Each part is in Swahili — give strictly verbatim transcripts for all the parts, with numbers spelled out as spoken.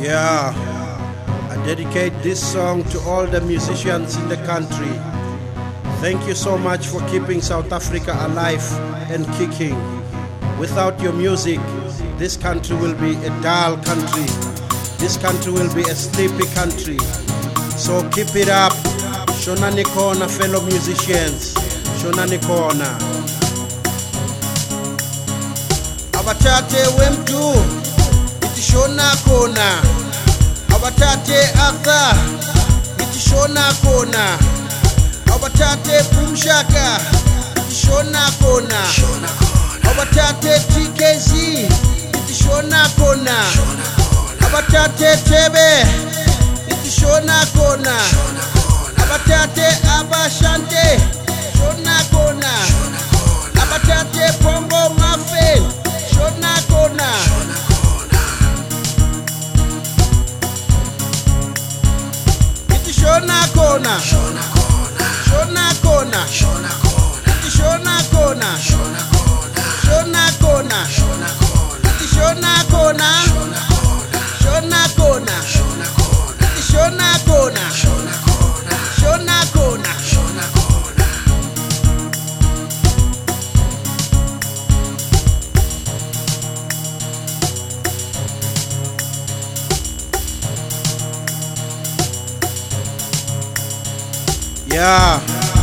Yeah, I dedicate this song to all the musicians in the country. Thank you so much for keeping South Africa alive and kicking. Without your music, this country will be a dull country. This country will be a sleepy country. So keep it up. Shona Nikona, fellow musicians. Shona Nikona. Abatate wemtu, iti shona kona. Abatate atha, iti shona kona. Abatate pumshaka, iti shona kona. Abatate T K Z, iti shona kona. Abatate tebe, iti shona kona. Abatate abashante, shona kona. Abatate pombo mafe, shona kona. Iti shona kona. Shona kona. Shona kona. Iti shona kona. Shona kona. Iti shona kona. Shona kona. Iti shona kona. Shona kona. Yeah,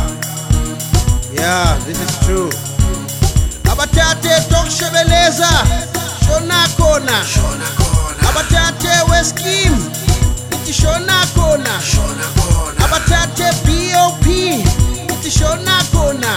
yeah, this is true. Abatate tokshebeleza, shona kona. Abatate weskim, iti shona kona. Abatate B O P, iti shona kona.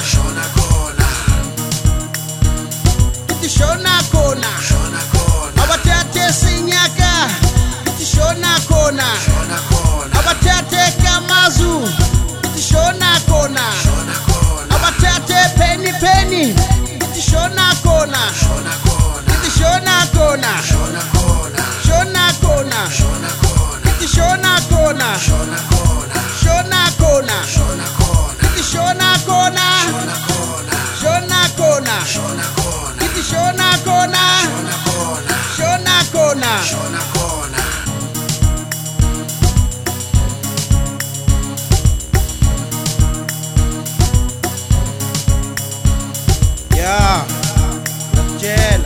Iti shona kona. Abatate sinyaka, iti shona kona. Abatate kamazu, iti shona kona. Abatate penny penny, iti shona kona. Iti shona kona. Shona kona. Iti shona kona. Shona kona. Iti shona kona. Shona kona. Iti shona kona. Shona kona. Yeah, Jela.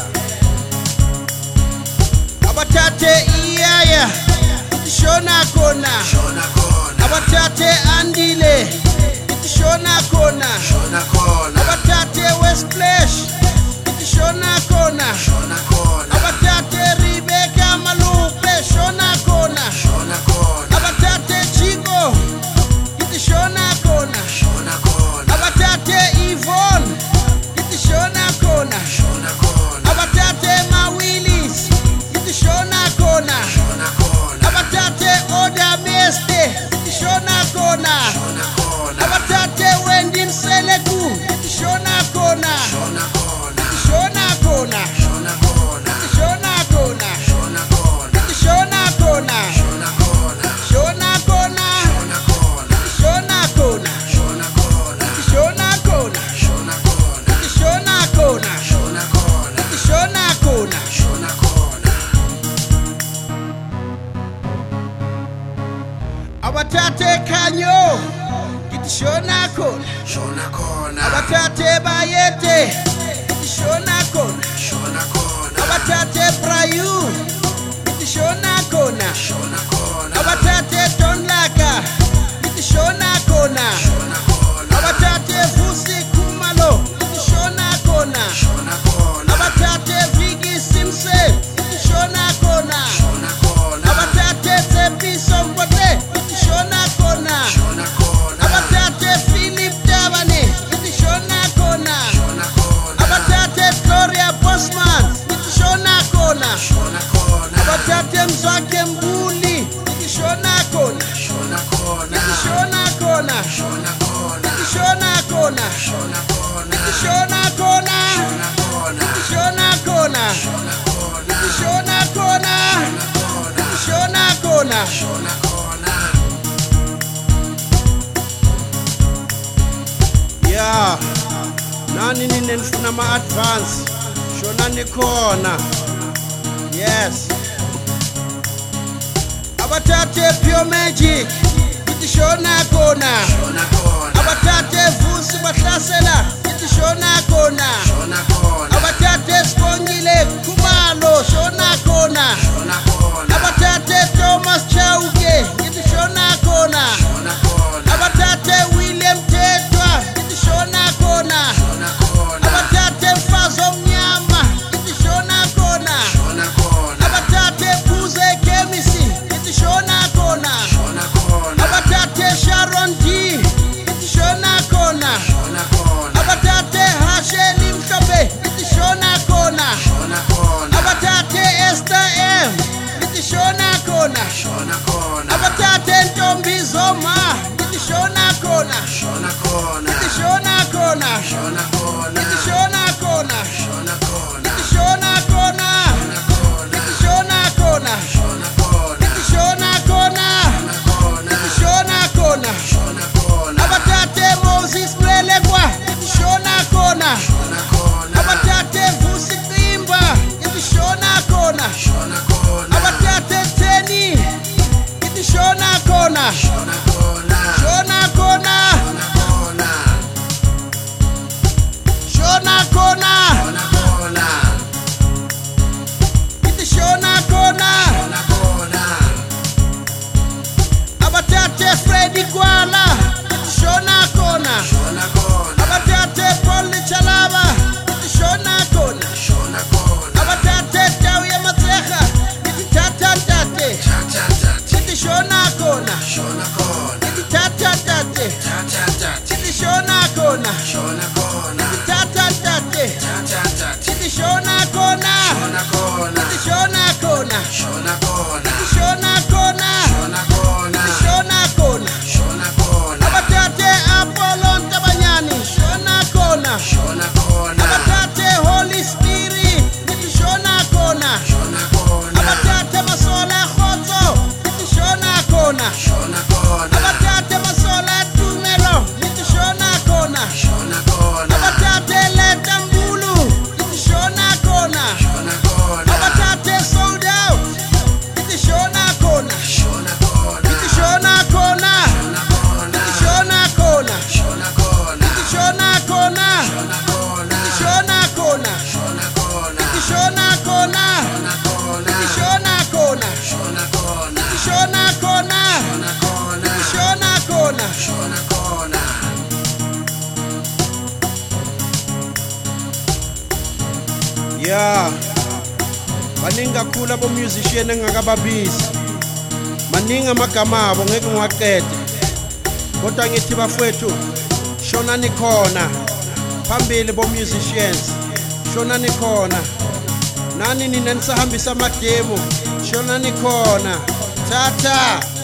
Abatate iyaya, iti shona kona. Abatate andile, iti shona kona. Abatate West Flash, iti shona kona. Abatate Rebecca Malupe, shona kona. Abatate Chico, iti shona kona. Abatate Yvonne, iti shona kona. Abatate Mawilis, iti shona kona. Abatate Oda Meste, iti shona kona. Abatate Wendy Mseleku, iti shona kona. Iti shona kona. Iti shona kona. Iti shona kona. Shona kona. Iti shona kona. Iti shona kona. Iti shona kona. Iti shona kona. Abatate kanyo, iti shona kona. Abatate bayete, iti shona kona. Abatate brayu, iti shona kona. Abatate tonlaka, iti shona kona. Abatate vusi kumalo, iti shona kona. Abatate Vigi Simpson, iti shona kona. Abatate Tepi Sombote, iti shona kona. Abatate Philip Davane, iti shona kona. Abatate Gloria Bosman, iti shona kona. Abatate Mzwake Mbuli, iti shona kona. Iti shona kona. Iti shona kona. Iti shona kona. Iti shona kona. Iti shona kona. Iti shona kona. Yeah, nani ninenfuna ma advance. Shona Nikona. Yes. abatate Pure Magic ithi shona khona shona khona abatate Vusi bahlasela ithi shona khona shona khona abatate Sibongile Khumalo shona khona shona khona abatate Thomas Chauke ithi shona khona shona khona abatate William Tetwa ithi shona khona shona khona abatate Mfazi Omnyama ithi shona khona shona khona abatate Phuze Chemisi ithi shona khona shona khona abatate Sharon D ithi shona khona shona khona abatate Hasheli Mhlophe ithi shona khona shona khona abatate Esther M ithi shona khona shona khona abatate Ntombi Zoma ithi shona khona shona khona ithi shona khona shona khona ithi shona khona shona khona ithi shona khona ithi shona khona shona khona ithi shona khona ithi shona khona shona khona abatate Moses Mlelekwa ithi shona khona shona khona abatate Vusi Qimba ithi shona khona shona khona abatate Teni ithi shona khona shona khona shona khona shona shona khona khona shona khona ithi shona khona shona khona abatate Freddy Kwala ithi shona khona shona khona abatate Paul Chalaba ithi shona khona shona khona abatate Tawiya Matsekga ithi tata tate cha cha cha ithi shona khona shona khona ithi tata tate cha cha cha ithi shona khona shona khona ithi tata tate cha cha cha ithi shona khona shona khona ithi shona khona shona khona ithi shona khona shona khona ithi shona khona shona khona abatate Apollo Ntabanyani shona khona shona khona abatate Holy Spirit ithi shona khona shona khona abatate Masola Khotso ithi shona khona shona khona abatate Masola Tumelo ithi shona khona shona khona abatate Leta Mbulu ithi shona khona shona khona abatate Sold Out ithi shona khona shona khona ithi shona khona ithi shona khona shona khona ithi shona khona shona khona ithi shona khona shona khona ithi shona khona ithi shona khona shona khona ithi shona khona shona khona ithi shona khona shona khona yeah baningi kakhulu abo musician engakababizi maningi amagama abo ngeke ngiwaqede kodwa ngithi bafowethu shonani khona phambili bo musicians shonani khona nani nina nisahambisa amademo shonani khona tata